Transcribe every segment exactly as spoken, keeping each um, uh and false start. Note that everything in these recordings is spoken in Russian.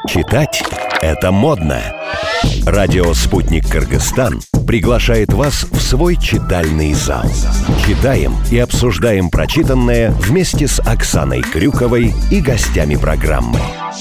Читать – это модно. Радио «Спутник Кыргызстан» приглашает вас в свой читальный зал. Читаем и обсуждаем прочитанное вместе с Оксаной Крюковой и гостями программы.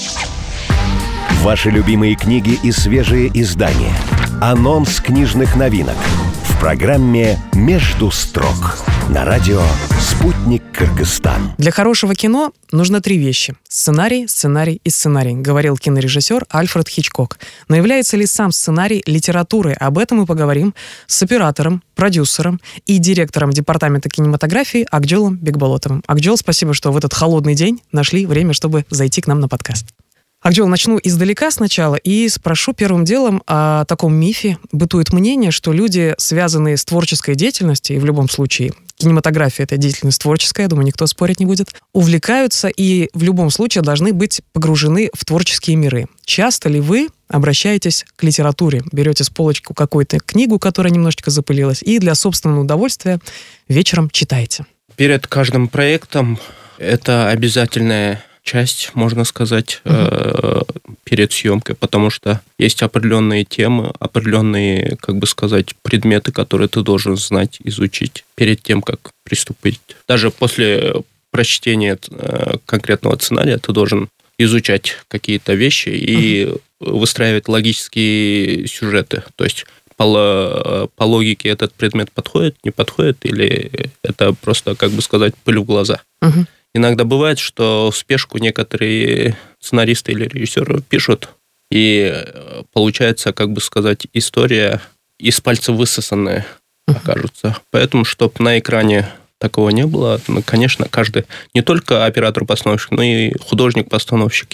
Ваши любимые книги и свежие издания. Анонс книжных новинок в программе «Между строк» на радио «Спутник Кыргызстан». Для хорошего кино нужно три вещи. Сценарий, сценарий и сценарий, говорил кинорежиссер Альфред Хичкок. Но является ли сам сценарий литературой? Об этом мы поговорим с оператором, продюсером и директором департамента кинематографии Акджолом Бекболотовым. Акджол, спасибо, что в этот холодный день нашли время, чтобы зайти к нам на подкаст. Акджол, начну издалека сначала и спрошу первым делом о таком мифе. Бытует мнение, что люди, связанные с творческой деятельностью, и в любом случае кинематография — это деятельность творческая, я думаю, никто спорить не будет, увлекаются и в любом случае должны быть погружены в творческие миры. Часто ли вы обращаетесь к литературе, берете с полочки какую-то книгу, которая немножечко запылилась, и для собственного удовольствия вечером читаете? Перед каждым проектом это обязательная часть, можно сказать, uh-huh. э, перед съемкой, потому что есть определенные темы, определенные, как бы сказать, предметы, которые ты должен знать, изучить перед тем, как приступить. Даже после прочтения э, конкретного сценария ты должен изучать какие-то вещи и uh-huh. выстраивать логические сюжеты. То есть по, по логике этот предмет подходит, не подходит, или это просто, как бы сказать, пыль в глаза. Uh-huh. Иногда бывает, что в спешку некоторые сценаристы или режиссеры пишут, и получается, как бы сказать, история из пальца высосанная окажется. Поэтому, чтобы на экране такого не было, ну, конечно, каждый, не только оператор-постановщик, но и художник-постановщик,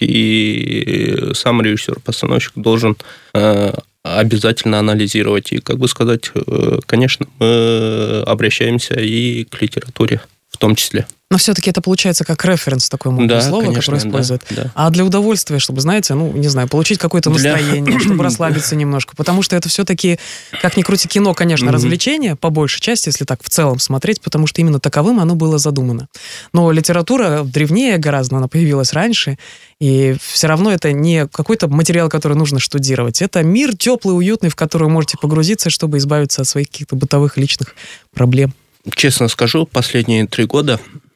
и сам режиссер-постановщик должен э, обязательно анализировать. И, как бы сказать, э, конечно, мы обращаемся и к литературе в том числе. Но все-таки это получается как референс, такое модное да, слово, конечно, которое используют. Да, да. А для удовольствия, чтобы, знаете, ну, не знаю, получить какое-то настроение, для... чтобы расслабиться немножко. Потому что это все-таки, как ни крути, кино, конечно, mm-hmm. развлечение, по большей части, если так в целом смотреть, потому что именно таковым оно было задумано. Но литература древнее гораздо, она появилась раньше, и все равно это не какой-то материал, который нужно штудировать. Это мир теплый, уютный, в который вы можете погрузиться, чтобы избавиться от своих каких-то бытовых личных проблем. Честно скажу, последние три года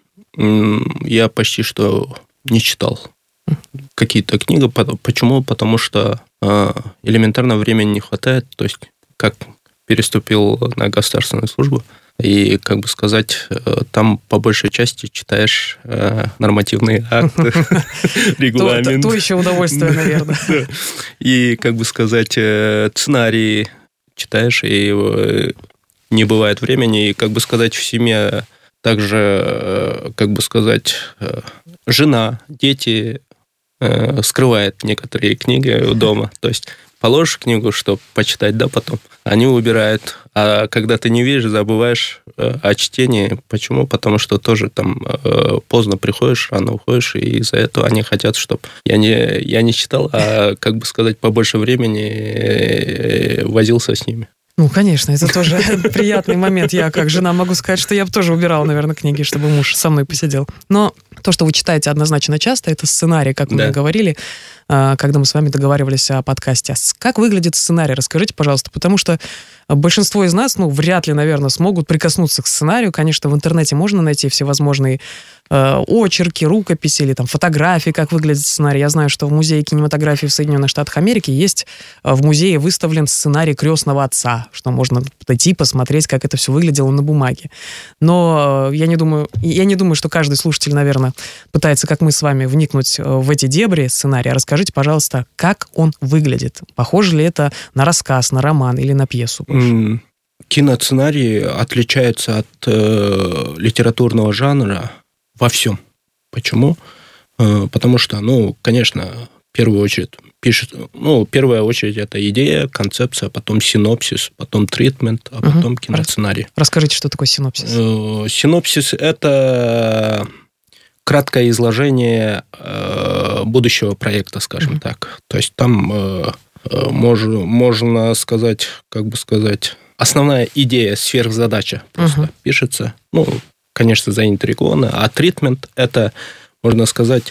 я почти что не читал какие-то книги. Почему? Потому что элементарно времени не хватает. То есть, как переступил на государственную службу, и, как бы сказать, там по большей части читаешь нормативные акты, регламент. То еще удовольствие, наверное. И, как бы сказать, сценарии читаешь, и не бывает времени. И, как бы сказать, в семье также, как бы сказать, жена, дети скрывают некоторые книги дома. То есть положишь книгу, чтобы почитать, да, потом. Они убирают. А когда ты не видишь, забываешь о чтении. Почему? Потому что тоже там поздно приходишь, рано уходишь, и из-за этого они хотят, чтобы я не, я не читал, а, как бы сказать, побольше времени возился с ними. Ну, конечно, это тоже приятный момент. Я, как жена, могу сказать, что я бы тоже убирала, наверное, книги, чтобы муж со мной посидел. Но то, что вы читаете однозначно часто, это сценарий, как мы да. говорили, когда мы с вами договаривались о подкасте. Как выглядит сценарий? Расскажите, пожалуйста, потому что большинство из нас, ну, вряд ли, наверное, смогут прикоснуться к сценарию. Конечно, в интернете можно найти всевозможные э, очерки, рукописи или там фотографии, как выглядит сценарий. Я знаю, что в Музее кинематографии в Соединенных Штатах Америки есть в музее выставлен сценарий «Крестного отца», что можно подойти, посмотреть, как это все выглядело на бумаге. Но я не думаю, я не думаю, что каждый слушатель, наверное, пытается, как мы с вами, вникнуть в эти дебри сценария. Расскажите, пожалуйста, как он выглядит? Похоже ли это на рассказ, на роман или на пьесу? Киносценарий отличается от э, литературного жанра во всем. Почему? Э, потому что, ну, конечно, в первую очередь пишет, ну, первая очередь это идея, концепция, потом синопсис, потом тритмент, а потом угу. киносценарий. Расскажите, что такое синопсис? Э, синопсис это краткое изложение э, будущего проекта, скажем угу. так. То есть там э, можно, можно сказать, как бы сказать, основная идея, сверхзадача просто uh-huh. пишется. Ну, конечно, заинтригована. А тритмент – это, можно сказать,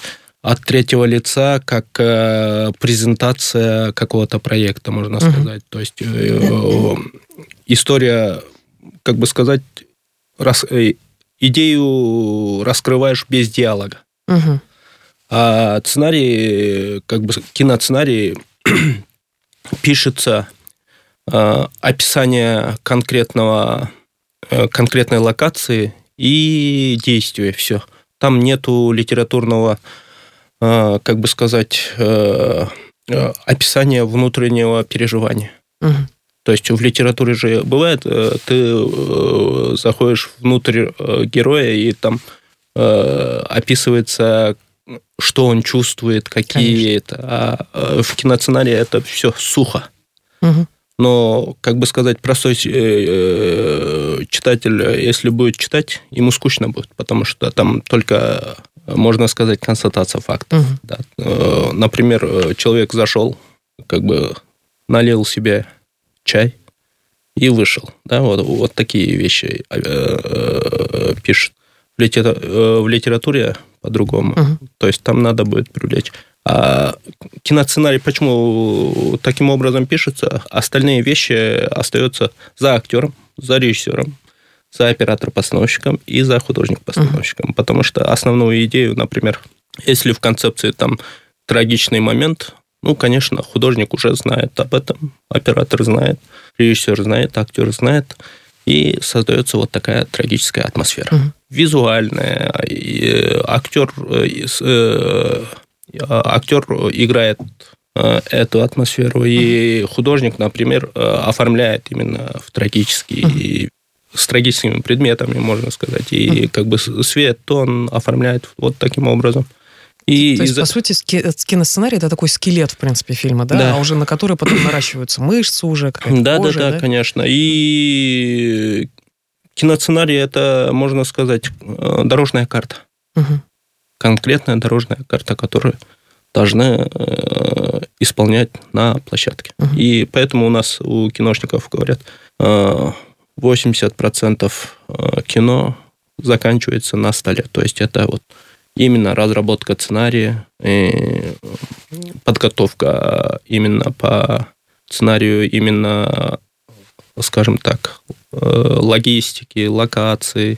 от третьего лица, как э, презентация какого-то проекта, можно uh-huh. сказать. То есть э, история, как бы сказать, рас, э, идею раскрываешь без диалога. Uh-huh. А сценарий, как бы киносценарий пишется э, описание конкретного, э, конкретной локации и действия, все. Там нету литературного, э, как бы сказать, э, э, описания внутреннего переживания. Угу. То есть в литературе же бывает, э, ты э, заходишь внутрь э, героя, и там э, описывается, что он чувствует, какие Конечно. это. А в киносценарии это все сухо. Угу. Но, как бы сказать, простой читатель, если будет читать, ему скучно будет, потому что там только, можно сказать, констатация фактов. Угу. Да. Например, человек зашел, как бы налил себе чай и вышел. Да, вот, вот такие вещи пишет. В литературе по-другому. Угу. То есть там надо будет привлечь. А киносценарий почему таким образом пишется? Остальные вещи остаются за актером, за режиссером, за оператором-постановщиком и за художником-постановщиком. Uh-huh. Потому что основную идею, например, если в концепции там трагичный момент, ну, конечно, художник уже знает об этом, оператор знает, режиссер знает, актер знает, и создается вот такая трагическая атмосфера. Uh-huh. Визуальная, актер... Актер играет эту атмосферу, и художник, например, оформляет именно в трагические, с трагическими предметами, можно сказать, и как бы свет, тон оформляет вот таким образом. И То есть, из-за... по сути, киносценарий – это такой скелет, в принципе, фильма, да? Да. А уже на который потом наращиваются мышцы уже, какая-то да, кожа, да, да, да, конечно. И киносценарий – это, можно сказать, дорожная карта. Угу. Конкретная дорожная карта, которую должны э, исполнять на площадке. Uh-huh. И поэтому у нас, у киношников, говорят, э, восемьдесят процентов кино заканчивается на столе. То есть это вот именно разработка сценария, э, подготовка именно по сценарию, именно, скажем так, э, логистики, локации,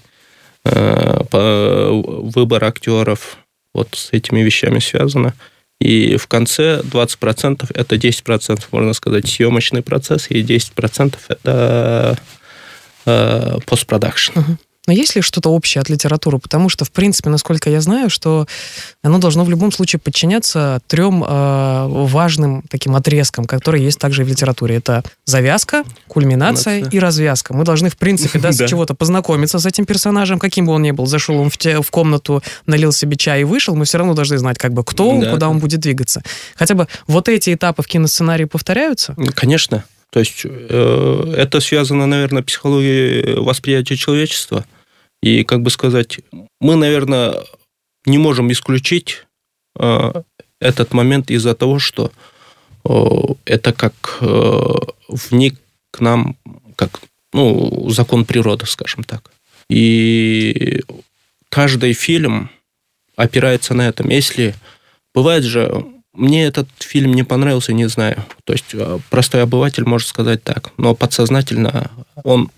выбор актеров, вот с этими вещами связано. И в конце двадцать процентов, это десять процентов, можно сказать, съемочный процесс, и десять процентов это э, постпродакшн. Угу. Но есть ли что-то общее от литературы? Потому что, в принципе, насколько я знаю, что оно должно в любом случае подчиняться трем э, важным таким отрезкам, которые есть также и в литературе. Это завязка, кульминация Нация. и развязка. Мы должны, в принципе, да, с чего-то познакомиться с этим персонажем, каким бы он ни был. Зашел он в, те, в комнату, налил себе чай и вышел, мы все равно должны знать, как бы, кто он, да, куда он будет двигаться. Хотя бы вот эти этапы в киносценарии повторяются? Конечно. То есть э, это связано, наверное, с психологией восприятия человечества. И, как бы сказать, мы, наверное, не можем исключить э, этот момент из-за того, что э, это как э, вник к нам, как, ну, закон природы, скажем так. И каждый фильм опирается на этом. Если бывает же, мне этот фильм не понравился, не знаю. То есть простой обыватель может сказать так, но подсознательно он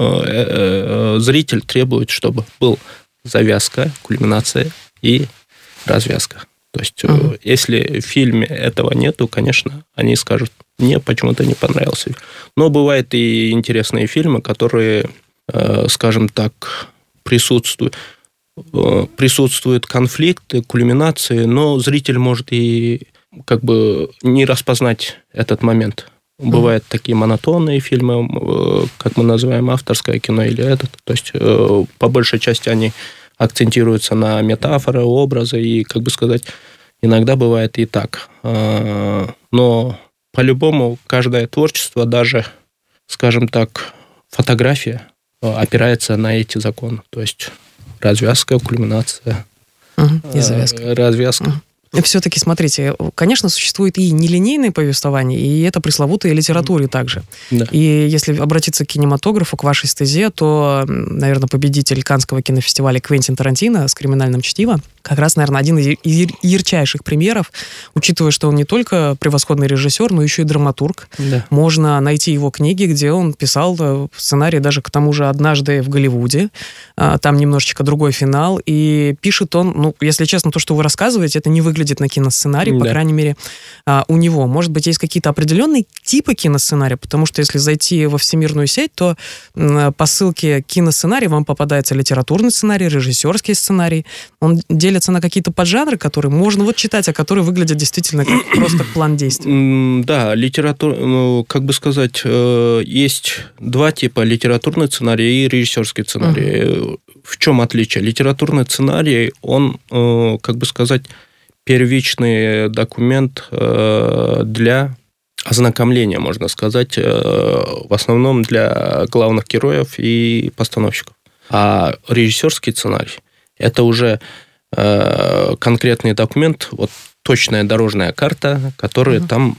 зритель требует, чтобы был завязка, кульминация и развязка. То есть, uh-huh. если в фильме этого нету, конечно, они скажут, мне почему-то не понравился. Но бывают и интересные фильмы, которые, скажем так, присутствуют, присутствуют конфликты, кульминации, но зритель может и как бы не распознать этот момент. Бывают mm-hmm. такие монотонные фильмы, как мы называем авторское кино или этот. То есть, по большей части они акцентируются на метафоры, образы, и, как бы сказать, иногда бывает и так. Но по-любому каждое творчество, даже, скажем так, фотография, опирается на эти законы. То есть развязка, кульминация. Mm-hmm. И завязка. Развязка. Mm-hmm. Все-таки, смотрите, конечно, существует и нелинейное повествование, и это пресловутая литература также. Да. И если обратиться к кинематографу, к вашей стезе, то, наверное, победитель Каннского кинофестиваля Квентин Тарантино с «Криминальным чтивом» как раз, наверное, один из ярчайших примеров, учитывая, что он не только превосходный режиссер, но еще и драматург. Да. Можно найти его книги, где он писал сценарий даже к тому же «Однажды в Голливуде». Там немножечко другой финал. И пишет он, ну, если честно, то, что вы рассказываете, это не выглядит на киносценарий, да. По крайней мере, у него. Может быть, есть какие-то определенные типы киносценария, потому что если зайти во всемирную сеть, то по ссылке киносценарий вам попадается литературный сценарий, режиссерский сценарий. Он делится на какие-то поджанры, которые можно вот читать, а которые выглядят действительно как просто план действий. Да, литература, ну, как бы сказать, есть два типа: литературный сценарий и режиссерский сценарий. Uh-huh. В чем отличие? Литературный сценарий, он, как бы сказать, первичный документ для ознакомления, можно сказать, в основном для главных героев и постановщиков. А режиссерский сценарий – это уже конкретный документ, вот точная дорожная карта, которая mm-hmm. там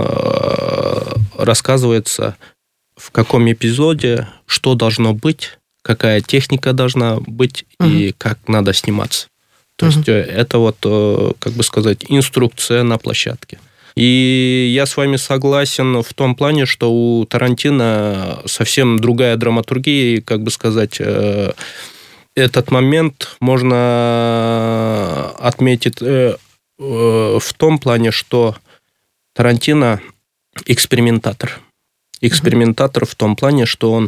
рассказывается, в каком эпизоде что должно быть, какая техника должна быть mm-hmm. и как надо сниматься. То uh-huh. есть это вот, как бы сказать, инструкция на площадке. И я с вами согласен в том плане, что у Тарантино совсем другая драматургия, и, как бы сказать, этот момент можно отметить в том плане, что Тарантино экспериментатор. Экспериментатор uh-huh. в том плане, что он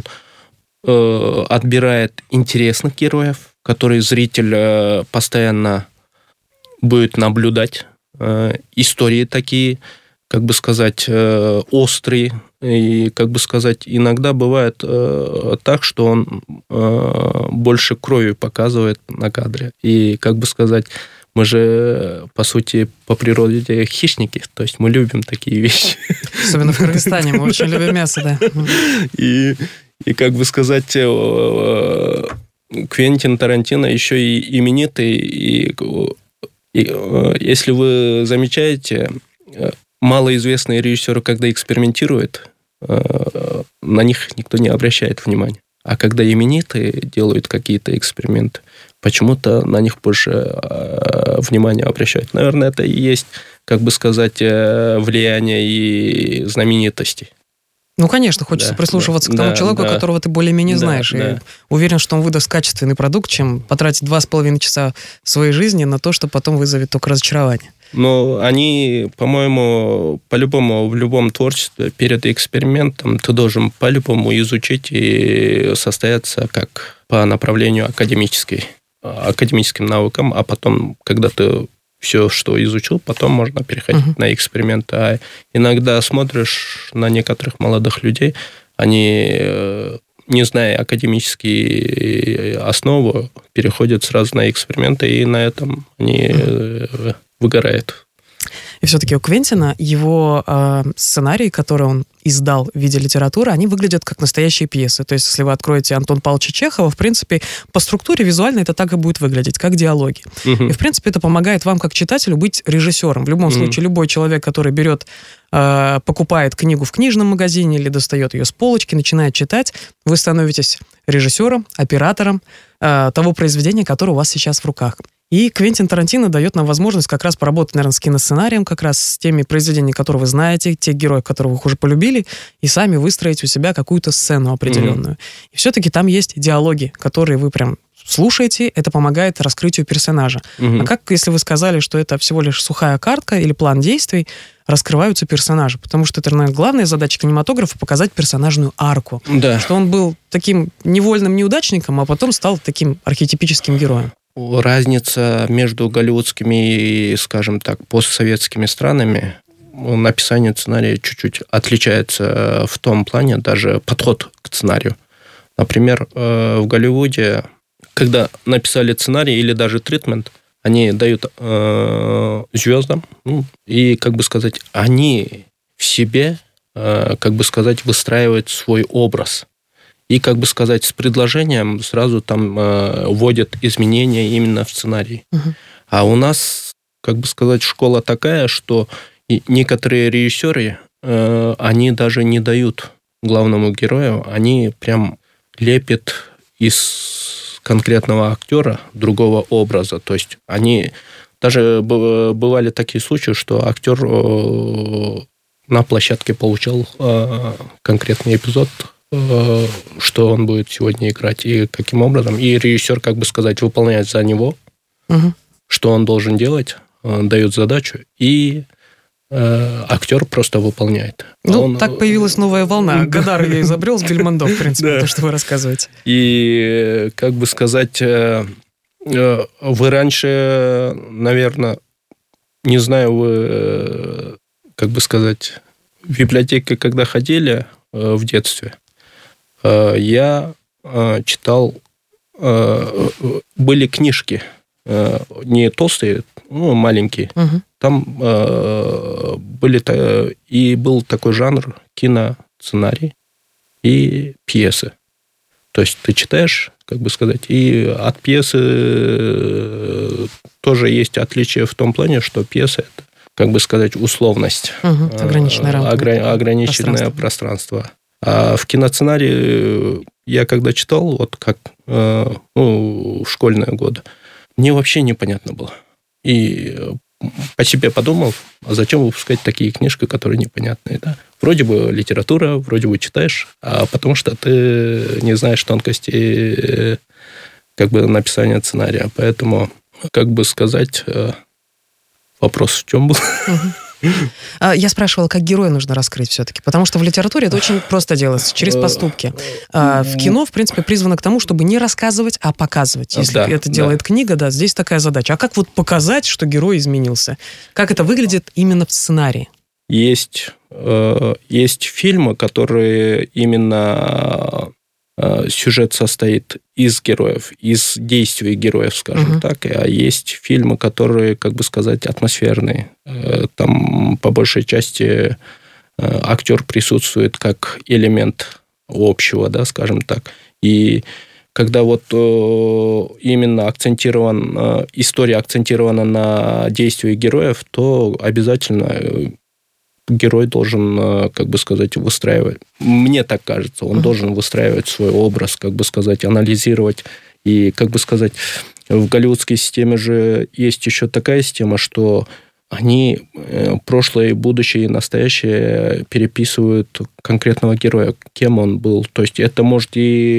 отбирает интересных героев, которые зритель постоянно будет наблюдать. Истории такие, как бы сказать, острые. И, как бы сказать, иногда бывает так, что он больше крови показывает на кадре. И, как бы сказать, мы же, по сути, по природе хищники, то есть мы любим такие вещи. Особенно в Кыргызстане, мы очень любим мясо, да. И, и как бы сказать... Квентин Тарантино еще и именитый, и, и если вы замечаете, малоизвестные режиссеры, когда экспериментируют, на них никто не обращает внимания. А когда именитые делают какие-то эксперименты, почему-то на них больше внимания обращают. Наверное, это и есть, как бы сказать, влияние и знаменитости. Ну, конечно, хочется да, прислушиваться да, к тому да, человеку, да, которого ты более-менее да, знаешь. Да. И уверен, что он выдаст качественный продукт, чем потратить два с половиной часа своей жизни на то, что потом вызовет только разочарование. Но они, по-моему, по-любому в любом творчестве перед экспериментом ты должен по-любому изучить и состояться как по направлению академической, академическим наукам, а потом, когда ты все, что изучил, потом можно переходить uh-huh. на эксперименты. А иногда смотришь на некоторых молодых людей, они, не зная академические основы, переходят сразу на эксперименты, и на этом они uh-huh. выгорают. И все-таки у Квентина его э, сценарии, которые он издал в виде литературы, они выглядят как настоящие пьесы. То есть, если вы откроете Антона Павловича Чехова, в принципе, по структуре визуально это так и будет выглядеть, как диалоги. Uh-huh. И, в принципе, это помогает вам, как читателю, быть режиссером. В любом uh-huh. случае, любой человек, который берет, э, покупает книгу в книжном магазине или достает ее с полочки, начинает читать, вы становитесь режиссером, оператором э, того произведения, которое у вас сейчас в руках. И Квентин Тарантино дает нам возможность как раз поработать, наверное, с киносценарием, как раз с теми произведениями, которые вы знаете, тех героев, которых вы уже полюбили, и сами выстроить у себя какую-то сцену определенную. Mm-hmm. И все-таки там есть диалоги, которые вы прям слушаете, это помогает раскрытию персонажа. Mm-hmm. А как, если вы сказали, что это всего лишь сухая картка или план действий, раскрываются персонажи? Потому что это, наверное, главная задача кинематографа — показать персонажную арку. Да. Что он был таким невольным неудачником, а потом стал таким архетипическим героем. Разница между голливудскими и, скажем так, постсоветскими странами, написание сценария чуть-чуть отличается в том плане, даже подход к сценарию. Например, в Голливуде, когда написали сценарий или даже тритмент, они дают э, звездам, ну, и, как бы сказать, они в себе, э, как бы сказать, выстраивают свой образ. И, как бы сказать, с предложением сразу там э, вводят изменения именно в сценарий. Uh-huh. А у нас как бы сказать, школа такая, что некоторые режиссеры, э, они даже не дают главному герою, они прям лепят из конкретного актера другого образа. То есть они... Даже бывали такие случаи, что актер на площадке получал конкретный эпизод, что он будет сегодня играть и каким образом. И режиссер, как бы сказать, выполняет за него, угу. что он должен делать, дает задачу, и актер просто выполняет. Ну, он... так появилась новая волна. Годар ее изобрел с Бельмондо, в принципе, то, что вы рассказываете. И, как бы сказать... Вы раньше, наверное, не знаю, вы, как бы сказать, в библиотеке, когда ходили в детстве, я читал, были книжки, не толстые, ну, маленькие. Угу. Там были, и был такой жанр киносценарий и пьесы. То есть ты читаешь, как бы сказать, и от пьесы тоже есть отличие в том плане, что пьеса – это, как бы сказать, условность. Угу, ограниченное рамка. Огр... Ограниченное пространство. пространство. А в киносценарии я когда читал, вот как ну, в школьные годы, мне вообще непонятно было. И по себе подумал, а зачем выпускать такие книжки, которые непонятные, да? Вроде бы литература, вроде бы читаешь, а потому что ты не знаешь тонкостей как бы написания сценария. Поэтому, как бы сказать, вопрос в чем был? Я спрашивала, как героя нужно раскрыть все-таки, потому что в литературе это очень просто делается, через поступки. В кино, в принципе, призвано к тому, чтобы не рассказывать, а показывать. Если да, это делает да. книга, да, здесь такая задача. А как вот показать, что герой изменился? Как это выглядит именно в сценарии? Есть, есть фильмы, которые именно... сюжет состоит из героев, из действий героев, скажем uh-huh. так. А есть фильмы, которые, как бы сказать, атмосферные. Там, по большей части, актер присутствует как элемент общего, да, скажем так. И когда вот именно акцентирован, история акцентирована на действии героев, то обязательно... герой должен, как бы сказать, выстраивать. Мне так кажется, он uh-huh. должен выстраивать свой образ, как бы сказать, анализировать. И, как бы сказать, в голливудской системе же есть еще такая система, что они прошлое, будущее и настоящее переписывают конкретного героя, кем он был. То есть это может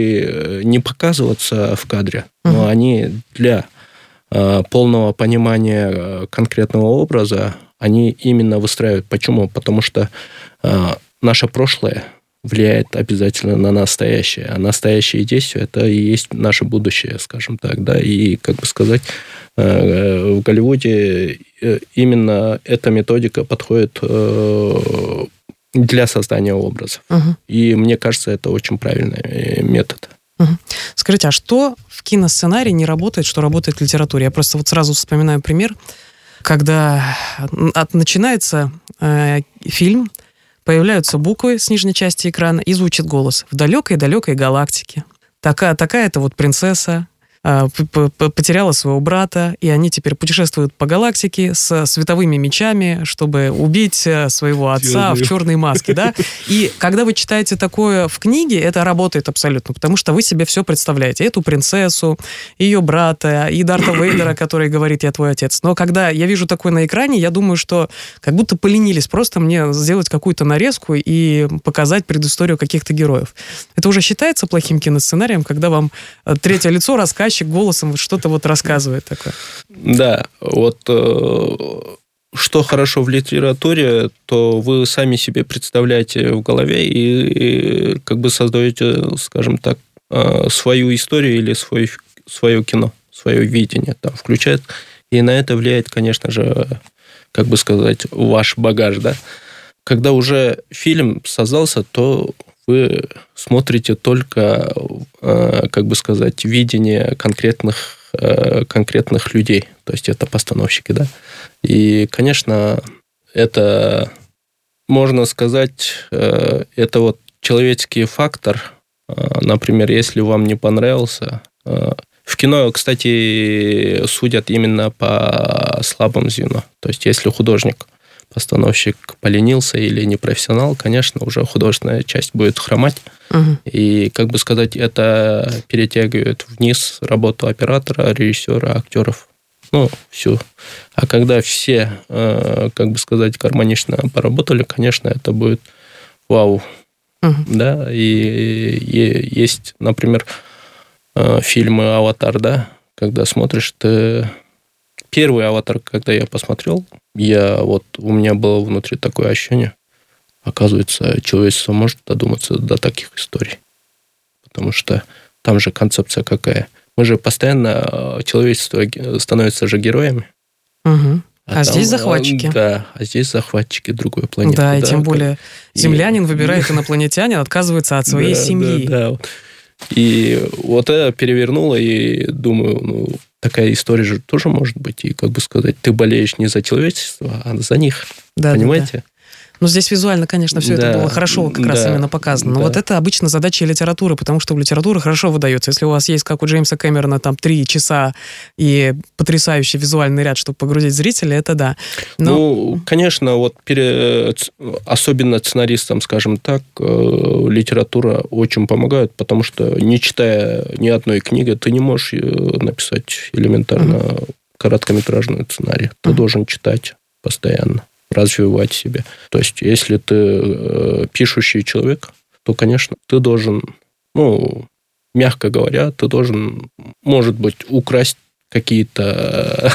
и не показываться в кадре, uh-huh. но они для полного понимания конкретного образа они именно выстраивают. Почему? Потому что э, наше прошлое влияет обязательно на настоящее. А настоящие действия – это и есть наше будущее, скажем так. Да? И, как бы сказать, э, в Голливуде именно эта методика подходит э, для создания образов. Угу. И мне кажется, это очень правильный метод. Угу. Скажите, а что в киносценарии не работает, что работает в литературе? Я просто вот сразу вспоминаю пример, когда от, начинается э, фильм, появляются буквы с нижней части экрана и звучит голос в далекой-далекой галактике. Такая, такая-то вот принцесса э, потеряла своего брата, и они теперь путешествуют по галактике с световыми мечами, чтобы убить своего отца в черной маске, да? И когда вы читаете такое в книге, это работает абсолютно, потому что вы себе все представляете. Эту принцессу, ее брата, и Дарта Вейдера, который говорит: «Я твой отец». Но когда я вижу такое на экране, я думаю, что как будто поленились просто мне сделать какую-то нарезку и показать предысторию каких-то героев. Это уже считается плохим киносценарием, когда вам третье лицо, рассказчик голосом что-то вот рассказывает такое? Да, вот э, что хорошо в литературе, то вы сами себе представляете в голове и, и как бы создаете, скажем так, э, свою историю или свой, свое кино, свое видение там включает. И на это влияет, конечно же, как бы сказать, ваш багаж, да. Когда уже фильм создался, то вы смотрите только, как бы сказать, видение конкретных, конкретных людей. То есть это постановщики, да. И, конечно, это, можно сказать, это вот человеческий фактор. Например, если вам не понравился В кино, кстати, судят именно по слабым звенам. То есть, если художник, постановщик поленился или не профессионал, конечно, уже художественная часть будет хромать. Угу. И, как бы сказать, это перетягивает вниз работу оператора, режиссера, актеров. Ну, всю. А когда все, как бы сказать, гармонично поработали, конечно, это будет вау. Угу. Да, и, и есть, например, фильмы «Аватар», да, когда смотришь, ты... Первый «Аватар», когда я посмотрел, я вот, у меня было внутри такое ощущение, оказывается, человечество может додуматься до таких историй. Потому что там же концепция какая? Мы же постоянно, человечество становится же героями. Угу. А, а здесь там, захватчики. Да, а здесь захватчики другой планеты. Да, и да, тем более и... землянин выбирает инопланетянин, отказывается от своей да, семьи. Да, да. И вот это перевернуло, и думаю, ну, такая история же тоже может быть. И, как бы сказать, ты болеешь не за человечество, а за них. Да, понимаете? Да, да. Ну, здесь визуально, конечно, все да, это было хорошо как да, раз именно показано. Но да. вот это обычно задача литературы, потому что в литературе хорошо выдается. Если у вас есть, как у Джеймса Кэмерона, там три часа и потрясающий визуальный ряд, чтобы погрузить зрителя, это да. Но... Ну, конечно, вот пере... особенно сценаристам, скажем так, литература очень помогает, потому что, не читая ни одной книги, ты не можешь написать элементарно uh-huh. короткометражный сценарий. Ты uh-huh. должен читать постоянно, развивать себя. То есть, если ты э, пишущий человек, то, конечно, ты должен, ну, мягко говоря, ты должен, может быть, украсть какие-то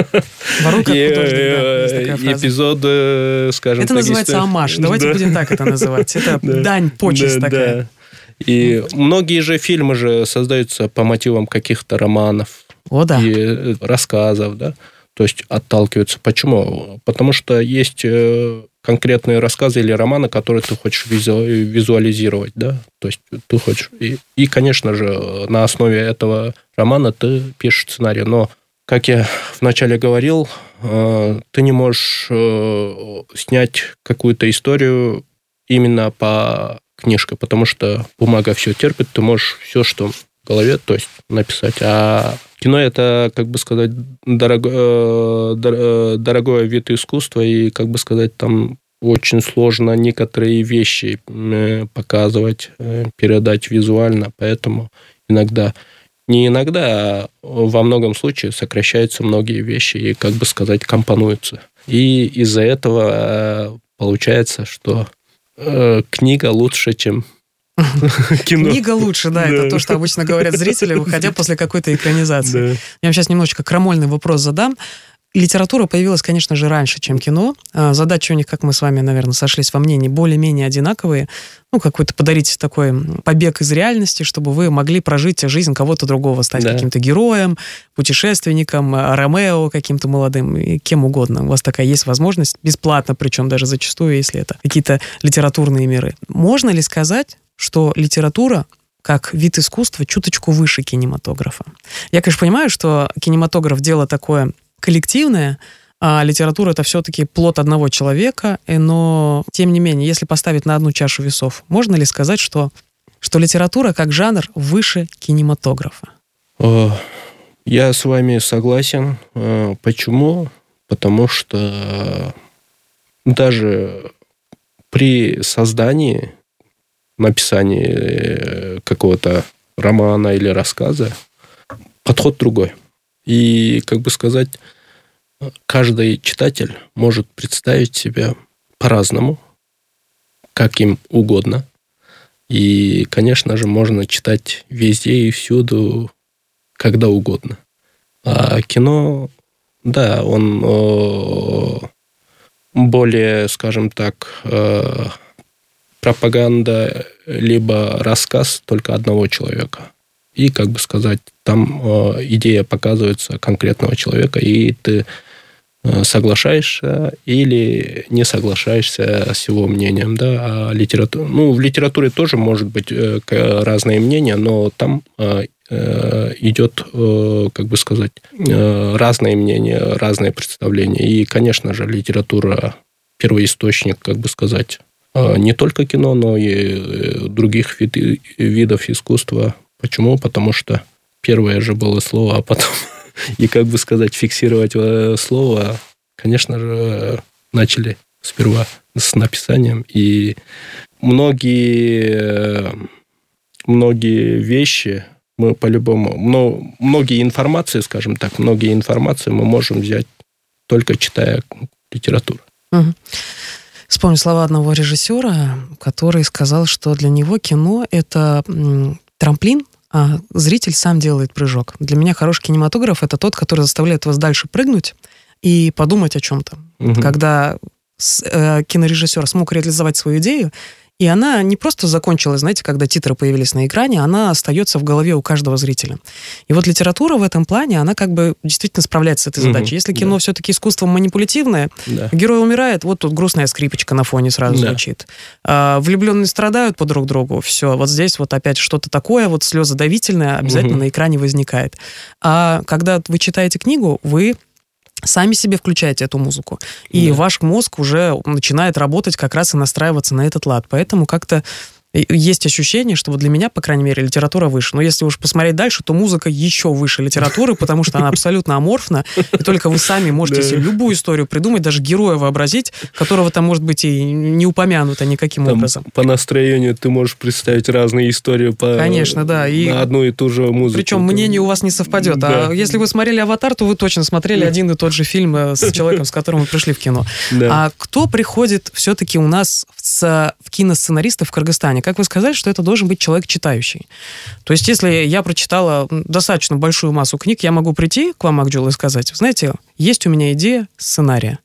эпизоды, скажем так. Это называется омаж. Давайте будем так это называть. Это дань, почесть такая. И многие же фильмы же создаются по мотивам каких-то романов и рассказов, да. То есть, отталкиваются. Почему? Потому что есть конкретные рассказы или романы, которые ты хочешь визуализировать, да? То есть, ты хочешь... И, и, конечно же, на основе этого романа ты пишешь сценарий. Но, как я вначале говорил, ты не можешь снять какую-то историю именно по книжке, потому что бумага все терпит, ты можешь все, что... в голове, то есть написать. А кино это, как бы сказать, дорого, дорогой вид искусства, и, как бы сказать, там очень сложно некоторые вещи показывать, передать визуально, поэтому иногда, не иногда, а во многом случае сокращаются многие вещи и, как бы сказать, компонуются. И из-за этого получается, что книга лучше, чем кино. Книга лучше, да, да, это то, что обычно говорят зрители, выходя после какой-то экранизации. Да. Я вам сейчас немножечко крамольный вопрос задам. Литература появилась, конечно же, раньше, чем кино. Задачи у них, как мы с вами, наверное, сошлись во мнении, более-менее одинаковые. Ну, какой-то подарить такой побег из реальности, чтобы вы могли прожить жизнь кого-то другого, стать да. каким-то героем, путешественником, Ромео каким-то молодым, и кем угодно. У вас такая есть возможность, бесплатно, причем даже зачастую, если это какие-то литературные миры. Можно ли сказать, что литература как вид искусства чуточку выше кинематографа? Я, конечно, понимаю, что кинематограф — дело такое коллективное, а литература — это все-таки плод одного человека, но, тем не менее, если поставить на одну чашу весов, можно ли сказать, что, что литература как жанр выше кинематографа? Я с вами согласен. Почему? Потому что даже при создании, написании какого-то романа или рассказа подход другой. И, как бы сказать, каждый читатель может представить себя по-разному, как им угодно. И, конечно же, можно читать везде и всюду, когда угодно. А кино, да, он более, скажем так, пропаганда, либо рассказ только одного человека. И, как бы сказать, там э, идея показывается конкретного человека, и ты э, соглашаешься или не соглашаешься с его мнением. Да? А литература, ну, в литературе тоже может быть э, разные мнения, но там э, э, идет, э, как бы сказать, э, разные мнения, разные представления. И, конечно же, литература – первоисточник, как бы сказать, э, не только кино, но и других вид, видов искусства. Почему? Потому что первое же было слово, а потом и, как бы сказать, фиксировать слово, конечно же, начали сперва с написанием. И многие, многие вещи мы по-любому... Но многие информации, скажем так, многие информации мы можем взять только читая литературу. Угу. Вспомню слова одного режиссера, который сказал, что для него кино — это трамплин, а зритель сам делает прыжок. Для меня хороший кинематограф — это тот, который заставляет вас дальше прыгнуть и подумать о чем-то. Угу. Когда э, кинорежиссер смог реализовать свою идею, и она не просто закончилась, знаете, когда титры появились на экране, она остается в голове у каждого зрителя. И вот литература в этом плане, она как бы действительно справляется с этой задачей. Угу, Если кино да. все-таки искусство манипулятивное, да. герой умирает, вот тут грустная скрипочка на фоне сразу да. звучит. А, влюбленные страдают по друг другу, все, вот здесь вот опять что-то такое, вот слезодавительное обязательно угу. на экране возникает. А когда вы читаете книгу, вы сами себе включаете эту музыку, и да. ваш мозг уже начинает работать как раз и настраиваться на этот лад. Поэтому как-то есть ощущение, что вот для меня, по крайней мере, литература выше. Но если уж посмотреть дальше, то музыка еще выше литературы, потому что она абсолютно аморфна, и только вы сами можете себе любую историю придумать, даже героя вообразить, которого там, может быть, и не упомянуто никаким там образом. По настроению ты можешь представить разные истории по... Конечно, да. И... на одну и ту же музыку. Причем мнение у вас не совпадет. Да. А если вы смотрели «Аватар», то вы точно смотрели один и тот же фильм с человеком, с которым вы пришли в кино. Да. А кто приходит все-таки у нас в, в киносценаристы в Кыргызстане? Как вы сказали, что это должен быть человек читающий. То есть, если я прочитала достаточно большую массу книг, я могу прийти к вам, Акжол, и сказать: знаете, есть у меня идея сценария.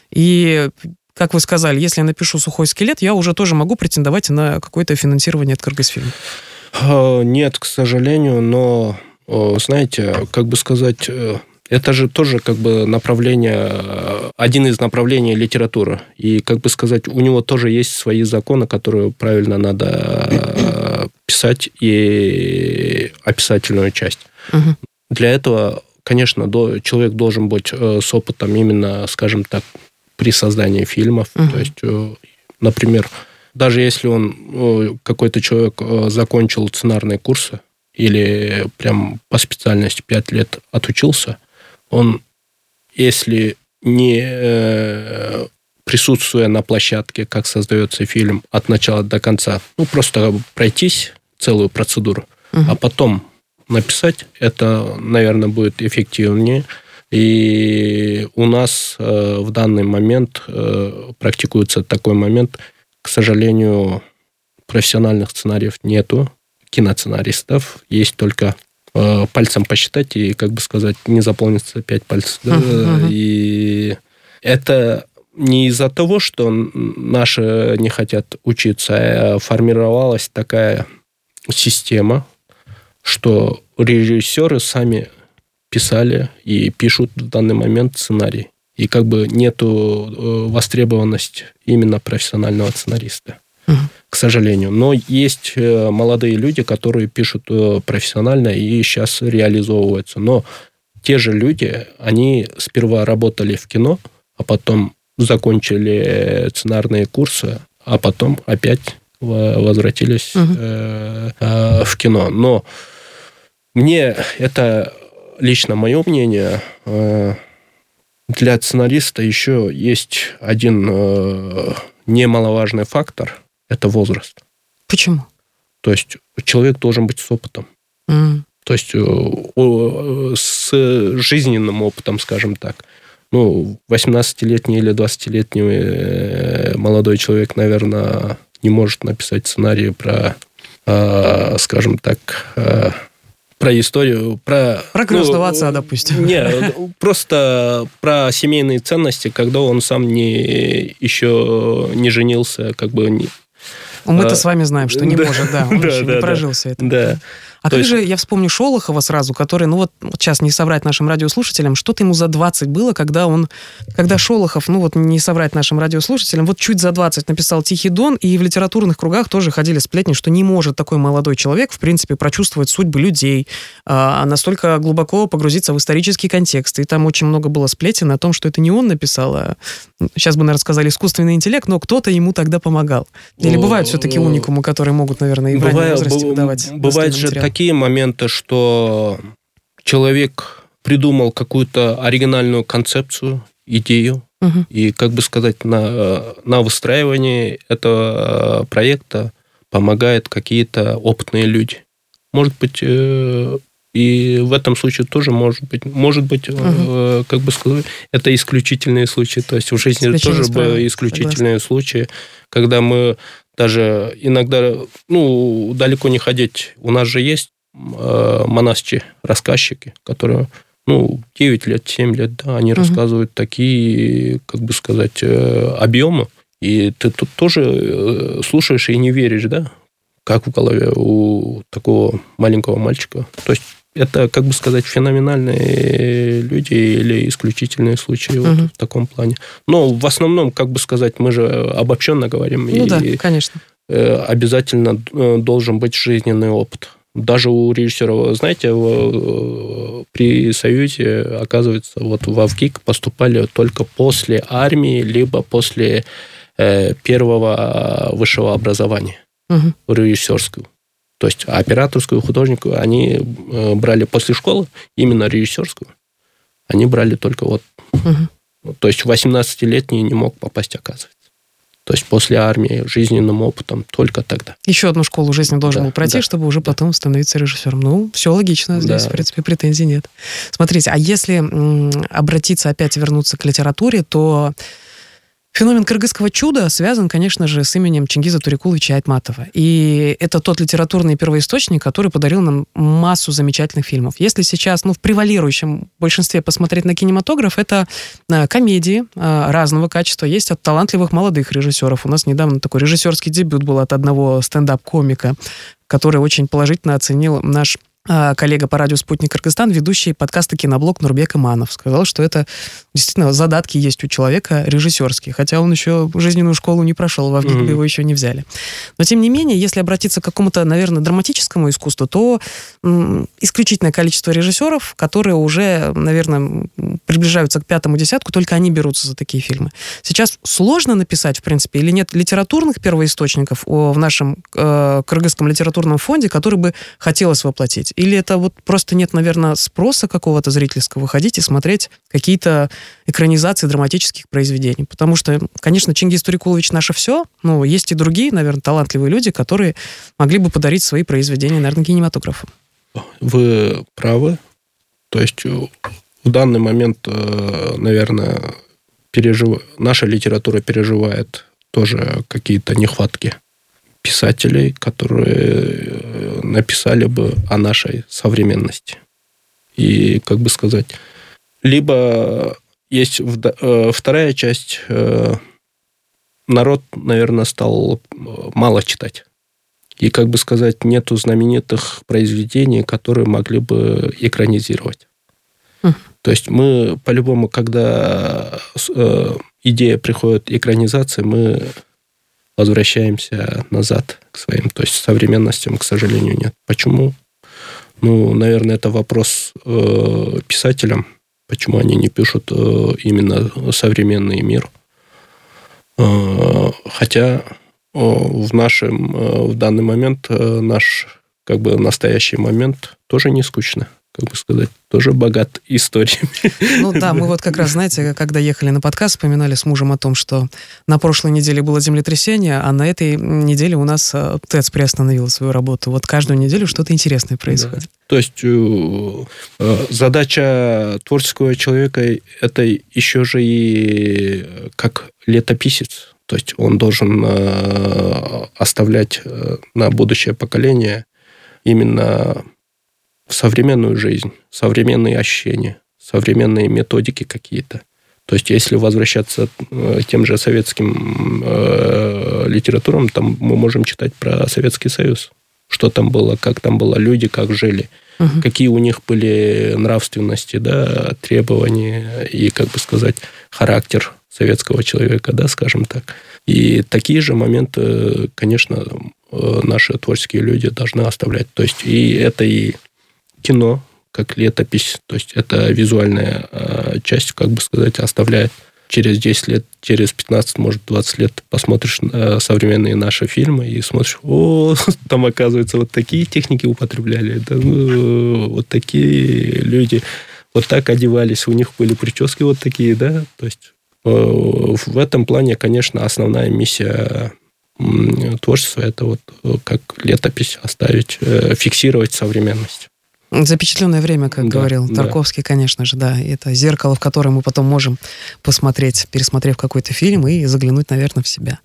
И, как вы сказали, если я напишу «Сухой скелет», я уже тоже могу претендовать на какое-то финансирование от Кыргызфильма. Нет, к сожалению, но, знаете, как бы сказать... Это же тоже как бы направление, один из направлений литературы. И, как бы сказать, у него тоже есть свои законы, которые правильно надо писать, и описательную часть. Угу. Для этого, конечно, человек должен быть с опытом именно, скажем так, при создании фильмов. Угу. То есть, например, даже если он, какой-то человек, закончил сценарные курсы или прям по специальности пять лет отучился, он, если не э, присутствуя на площадке, как создается фильм от начала до конца, ну, просто пройтись целую процедуру, угу. а потом написать, это, наверное, будет эффективнее. И у нас э, в данный момент э, практикуется такой момент, к сожалению, профессиональных сценариев нету, киносценаристов, есть только пальцем посчитать и, как бы сказать, не заполнится пять пальцев. Да? Uh-huh. И это не из-за того, что наши не хотят учиться, а формировалась такая система, что режиссеры сами писали и пишут в данный момент сценарий. И как бы нету востребованности именно профессионального сценариста. Uh-huh. К сожалению. Но есть молодые люди, которые пишут профессионально и сейчас реализовываются. Но те же люди, они сперва работали в кино, а потом закончили сценарные курсы, а потом опять возвратились uh-huh. в кино. Но мне, это лично мое мнение, для сценариста еще есть один немаловажный фактор – это возраст. Почему? То есть человек должен быть с опытом. Mm. То есть с жизненным опытом, скажем так. Ну, восемнадцатилетний или двадцатилетний молодой человек, наверное, не может написать сценарий про, скажем так, про историю, про... Про крестного ну, отца, допустим. Не, просто про семейные ценности, когда он сам не, еще не женился, как бы... Не, Мы-то а, с вами знаем, что не да, может, да, он да, еще да, не прожил все это. Да. А как есть... же, я вспомню Шолохова сразу, который, ну вот сейчас не соврать нашим радиослушателям, что-то ему за двадцать было, когда он, когда Шолохов, ну вот не соврать нашим радиослушателям, вот чуть за двадцать написал «Тихий Дон», и в литературных кругах тоже ходили сплетни, что не может такой молодой человек, в принципе, прочувствовать судьбы людей, а настолько глубоко погрузиться в исторический контекст. И там очень много было сплетен о том, что это не он написал, а сейчас бы, наверное, сказали искусственный интеллект, но кто-то ему тогда помогал. Или бывают все-таки уникумы, которые могут, наверное, и в раннем возрасте выдавать. Бывают же такие такие моменты, что человек придумал какую-то оригинальную концепцию, идею, угу. и, как бы сказать, на, на выстраивании этого проекта помогают какие-то опытные люди. Может быть, и в этом случае тоже может быть, может быть, угу. как бы сказать, это исключительные случаи. То есть в жизни тоже были исключительные Согласна. случаи, когда мы даже иногда, ну, далеко не ходить. У нас же есть монасчи, рассказчики, которые, ну, девять лет, семь лет, да, они угу. рассказывают такие, как бы сказать, объемы. И ты тут тоже слушаешь и не веришь, да, как в голове у такого маленького мальчика. То есть это, как бы сказать, феноменальные люди или исключительные случаи угу. вот в таком плане. Но в основном, как бы сказать, мы же обобщенно говорим. Ну и да, конечно. Обязательно должен быть жизненный опыт. Даже у режиссера, знаете, при Союзе, оказывается, вот в АВГИК поступали только после армии, либо после первого высшего образования, угу. режиссерского. То есть операторскую, художнику они брали после школы, именно режиссерскую, они брали только вот... Угу. То есть восемнадцатилетний не мог попасть, оказывается. То есть после армии жизненным опытом только тогда. Еще одну школу жизни должен да, был пройти, да, чтобы уже да. потом становиться режиссером. Ну, все логично, здесь, да. в принципе, претензий нет. Смотрите, а если м, обратиться опять, вернуться к литературе, то... Феномен кыргызского чуда связан, конечно же, с именем Чингиза Турикуловича Айтматова. И это тот литературный первоисточник, который подарил нам массу замечательных фильмов. Если сейчас, ну, в превалирующем большинстве посмотреть на кинематограф, это комедии разного качества. Есть от талантливых молодых режиссеров. У нас недавно такой режиссерский дебют был от одного стендап-комика, который очень положительно оценил наш коллега по радио «Спутник Кыргызстан», ведущий подкаста «Киноблог» Нурбек Иманов. Сказал, что это действительно задатки есть у человека режиссерские, хотя он еще жизненную школу не прошел, в АВГИК mm-hmm. его еще не взяли. Но, тем не менее, если обратиться к какому-то, наверное, драматическому искусству, то м, исключительное количество режиссеров, которые уже, наверное, приближаются к пятому десятку, только они берутся за такие фильмы. Сейчас сложно написать, в принципе, или нет литературных первоисточников в нашем э, кыргызском литературном фонде, который бы хотелось воплотить? Или это вот просто нет, наверное, спроса какого-то зрительского выходить и смотреть какие-то экранизации драматических произведений? Потому что, конечно, Чингиз Турикулович наше все, но есть и другие, наверное, талантливые люди, которые могли бы подарить свои произведения, наверное, кинематографу. Вы правы. То есть в данный момент, наверное, пережив... наша литература переживает тоже какие-то нехватки писателей, которые написали бы о нашей современности. И, как бы сказать, либо есть вторая часть, народ, наверное, стал мало читать. И, как бы сказать, нету знаменитых произведений, которые могли бы экранизировать. Mm. То есть мы, по-любому, когда идея приходит экранизации, мы возвращаемся назад к своим, то есть современностям, к сожалению, нет. Почему? Ну, наверное, это вопрос э, писателям, почему они не пишут э, именно современный мир. Э, хотя э, в нашем, э, в данный момент э, наш, как бы, настоящий момент тоже не скучно. Как бы сказать, тоже богат историями. Ну да, мы вот как раз, знаете, когда ехали на подкаст, вспоминали с мужем о том, что на прошлой неделе было землетрясение, а на этой неделе у нас ТЭЦ приостановила свою работу. Вот каждую неделю что-то интересное происходит. Да. То есть задача творческого человека – это еще же и как летописец. То есть он должен оставлять на будущее поколение именно современную жизнь, современные ощущения, современные методики какие-то. То есть, если возвращаться к тем же советским э, литературам, там мы можем читать про Советский Союз. Что там было, как там было, люди как жили, угу. какие у них были нравственности, да, требования и, как бы сказать, характер советского человека, да, скажем так. И такие же моменты, конечно, наши творческие люди должны оставлять. То есть, и это и кино, как летопись, то есть это визуальная часть, как бы сказать, оставляет через десять лет, через пятнадцать, может, двадцать лет посмотришь э, современные наши фильмы и смотришь, о, там, оказывается, вот такие техники употребляли, да, ну, вот такие люди вот так одевались, у них были прически вот такие, да, то есть э, в этом плане, конечно, основная миссия творчества – это вот как летопись оставить, э, фиксировать современность. Запечатленное время, как да, говорил Тарковский, да. Конечно же, да. Это зеркало, в которое мы потом можем посмотреть, пересмотрев какой-то фильм и заглянуть, наверное, в себя.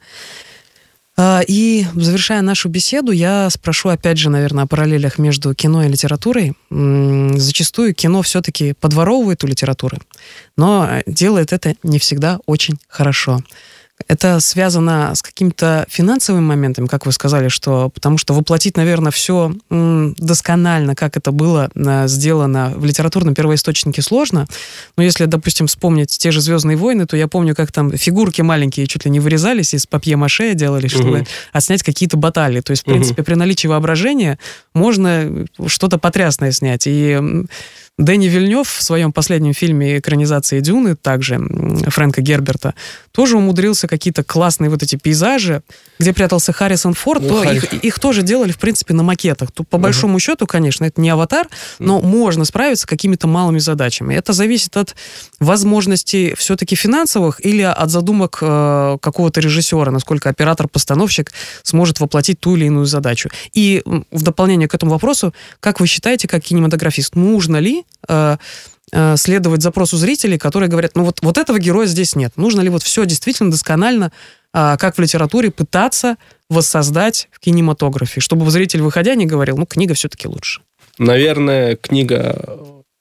И, завершая нашу беседу, я спрошу, опять же, наверное, о параллелях между кино и литературой. Зачастую кино все-таки подворовывает у литературы, но делает это не всегда очень хорошо. Это связано с какими-то финансовыми моментами, как вы сказали, что потому что воплотить, наверное, все м, досконально, как это было а, сделано в литературном первоисточнике, сложно. Но если, допустим, вспомнить те же «Звездные войны», то я помню, как там фигурки маленькие чуть ли не вырезались, из папье-маше делали, чтобы угу. отснять какие-то баталии. То есть, в принципе, угу. при наличии воображения можно что-то потрясное снять. И Дэни Вильнёв в своем последнем фильме экранизации «Дюны», также Фрэнка Герберта, тоже умудрился какие-то классные вот эти пейзажи, где прятался Харрисон Форд, ну, то Харри... их, их тоже делали, в принципе, на макетах. То, по uh-huh. большому счету, конечно, это не «Аватар», но uh-huh. можно справиться с какими-то малыми задачами. Это зависит от возможностей все-таки финансовых или от задумок э, какого-то режиссера, насколько оператор-постановщик сможет воплотить ту или иную задачу. И в дополнение к этому вопросу, как вы считаете, как кинематографист, нужно ли э, следовать запросу зрителей, которые говорят, ну вот, вот этого героя здесь нет. Нужно ли вот все действительно досконально, а, как в литературе, пытаться воссоздать в кинематографе, чтобы зритель, выходя, не говорил, ну, книга все-таки лучше? Наверное, книга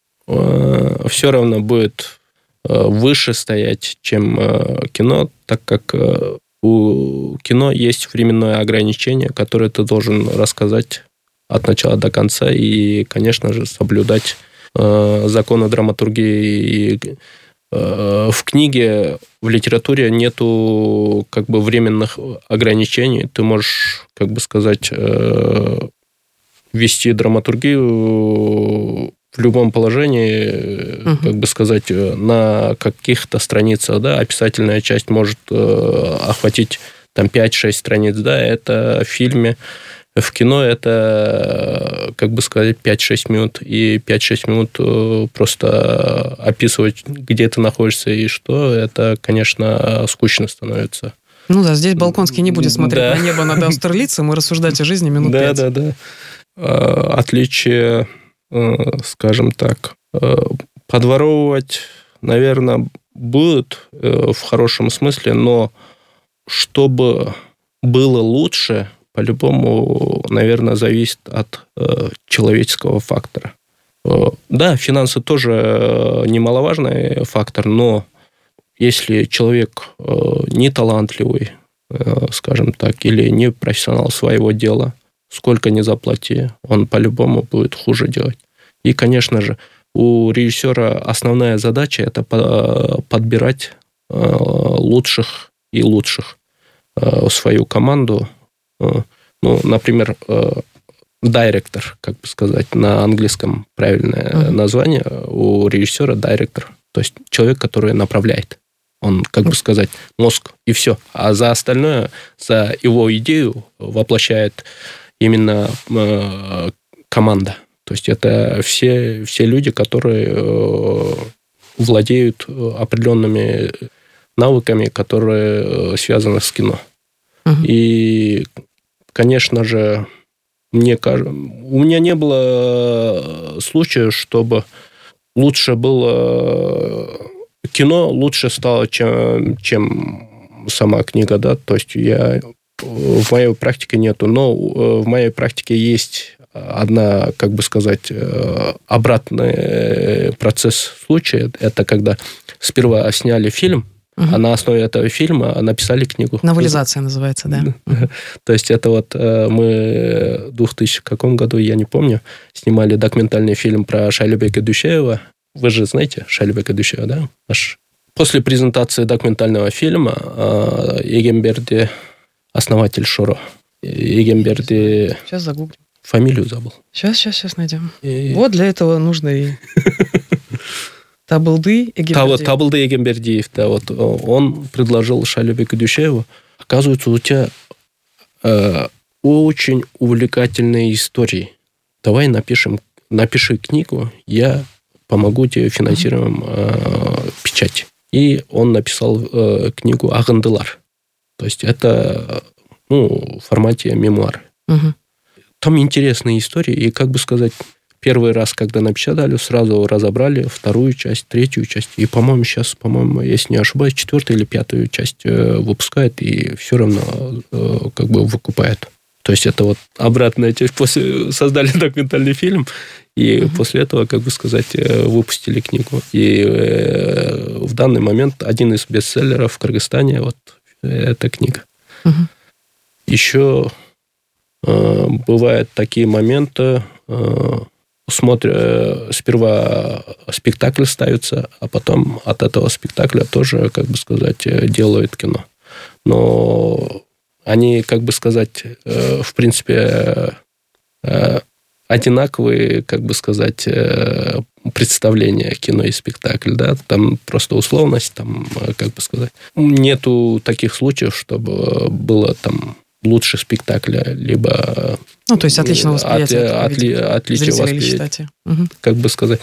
э, все равно будет э, выше стоять, чем э, кино, так как э, у кино есть временное ограничение, которое ты должен рассказать от начала до конца и, конечно же, соблюдать законы драматургии. И в книге, в литературе нету как бы временных ограничений. Ты можешь, как бы сказать, вести драматургию в любом положении, uh-huh. как бы сказать, на каких-то страницах, да, описательная часть может охватить там пять-шесть страниц, да, это в фильме. В кино это, как бы сказать, пять-шесть минут. И пять-шесть минут просто описывать, где ты находишься и что, это, конечно, скучно становится. Ну да, здесь Балконский не будет смотреть да. на небо над Австралицем и рассуждать о жизни минут да, пять. Да, да, да. Отличие, скажем так, подворовывать, наверное, будет в хорошем смысле, но чтобы было лучше, по-любому, наверное, зависит от э, человеческого фактора. Э, да, финансы тоже э, немаловажный фактор, но если человек э, не талантливый, э, скажем так, или не профессионал своего дела, сколько ни заплати, он по-любому будет хуже делать. И, конечно же, у режиссера основная задача – это подбирать э, лучших и лучших э, свою команду. Ну, например, директор, как бы сказать, на английском правильное uh-huh. название у режиссера директор, то есть человек, который направляет. Он, как бы сказать, мозг и все. А за остальное, за его идею воплощает именно э, команда. То есть это все, все люди, которые э, владеют определенными навыками, которые связаны с кино. Uh-huh. И конечно же, мне кажется, у меня не было случая, чтобы лучше было кино, лучше стало, чем, чем сама книга, да, то есть я в моей практике нету, но в моей практике есть одна, как бы сказать, обратный процесс случая, это когда сперва сняли фильм, Uh-huh. а на основе этого фильма написали книгу. Новелизация называется, да. То есть это вот мы в двухтысячном каком году, я не помню, снимали документальный фильм про Шайлибека Дүйшеева. Вы же знаете Шайлибека Дүйшеева, да? Наш... После презентации документального фильма Егемберди, основатель Шоро, Егемберди... Сейчас загуглим. Фамилию забыл. Сейчас, сейчас, сейчас найдем. И... Вот для этого нужно и... Табылды Эгембердиев. Табылды Эгембердиев, да, вот он предложил Шалюбеку Дюшеву. Оказывается, у тебя э, очень увлекательные истории. Давай напишем, напиши книгу, я помогу тебе финансированием э, печати. И он написал э, книгу «Ағындылар». То есть это ну, в формате мемуар. Угу. Там интересные истории, и, как бы сказать, первый раз, когда напечатали, сразу разобрали вторую часть, третью часть. И, по-моему, сейчас, по-моему, если не ошибаюсь, четвертую или пятую часть э, выпускают, и все равно э, как бы выкупают. То есть это вот обратная часть. После создали документальный фильм, и uh-huh. после этого, как бы сказать, выпустили книгу. И э, в данный момент один из бестселлеров в Кыргызстане вот эта книга. Uh-huh. Еще э, бывают такие моменты, э, смотря, сперва спектакль ставится, а потом от этого спектакля тоже, как бы сказать, делают кино. Но они, как бы сказать, в принципе, одинаковые, как бы сказать, представления кино и спектакль, да, там просто условность, там, как бы сказать, нету таких случаев, чтобы было там лучше спектакля, либо... Ну, то есть отличное восприятие. От, отли, отличие восприятия. Угу. Как бы сказать.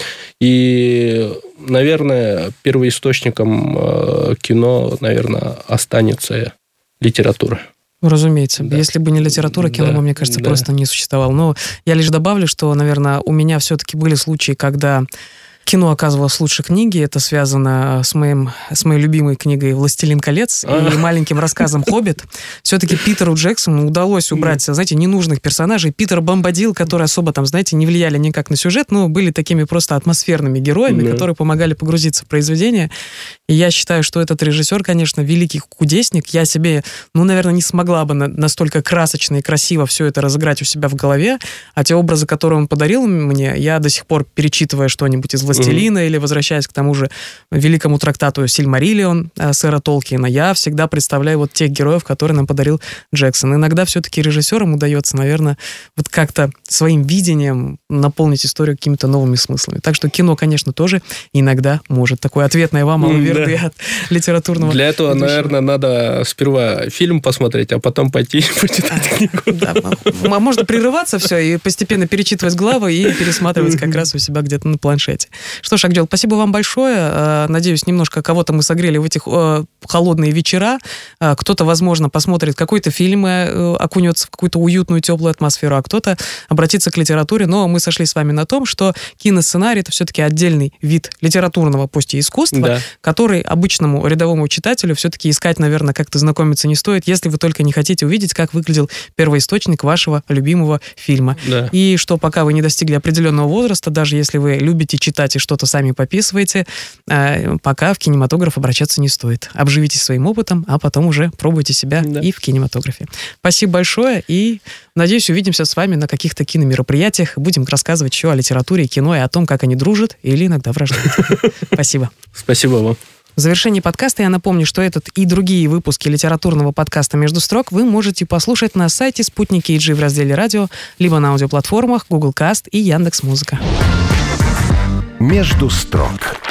И, наверное, первоисточником кино, наверное, останется литература. Разумеется. Да. Если бы не литература, кино, да. мне кажется, да. просто не существовало. Но я лишь добавлю, что, наверное, у меня все-таки были случаи, когда кино оказывалось лучше книги. Это связано с, моим, с моей любимой книгой «Властелин колец» и маленьким рассказом «Хоббит». Все-таки Питеру Джексону удалось убрать, знаете, ненужных персонажей. Питер Бомбадил, которые особо там, знаете, не влияли никак на сюжет, но были такими просто атмосферными героями, да. которые помогали погрузиться в произведение. И я считаю, что этот режиссер, конечно, великий кудесник. Я себе, ну, наверное, не смогла бы настолько красочно и красиво все это разыграть у себя в голове. А те образы, которые он подарил мне, я до сих пор, перечитывая что-нибудь из «Властелина» mm-hmm. или возвращаясь к тому же великому трактату «Сильмариллион» сэра Толкиена, я всегда представляю вот тех героев, которые нам подарил Джексон. Иногда все-таки режиссерам удается, наверное, вот как-то своим видением наполнить историю какими-то новыми смыслами. Так что кино, конечно, тоже иногда может. Такой ответный вам, Алла да. от литературного. Для этого, ведущего. Наверное, надо сперва фильм посмотреть, а потом пойти почитать книгу. Да, можно прерываться все и постепенно перечитывать главы и пересматривать как раз у себя где-то на планшете. Что ж, Акдел, спасибо вам большое. Надеюсь, немножко кого-то мы согрели в эти холодные вечера. Кто-то, возможно, посмотрит какой-то фильм и окунется в какую-то уютную, теплую атмосферу, а кто-то обратится к литературе. Но мы сошли с вами на том, что киносценарий — это все-таки отдельный вид литературного, пусть и искусства, да. который обычному рядовому читателю все-таки искать, наверное, как-то знакомиться не стоит, если вы только не хотите увидеть, как выглядел первоисточник вашего любимого фильма. Да. И что пока вы не достигли определенного возраста, даже если вы любите читать и что-то сами пописываете, пока в кинематограф обращаться не стоит. Обживитесь своим опытом, а потом уже пробуйте себя да. и в кинематографе. Спасибо большое, и надеюсь, увидимся с вами на каких-то киномероприятиях. Будем рассказывать еще о литературе и кино, и о том, как они дружат или иногда враждуют. Спасибо. Спасибо вам. В завершении подкаста я напомню, что этот и другие выпуски литературного подкаста «Между строк» вы можете послушать на сайте Спутник Кей Джи в разделе «Радио», либо на аудиоплатформах Google Cast и Яндекс.Музыка. «Между строк».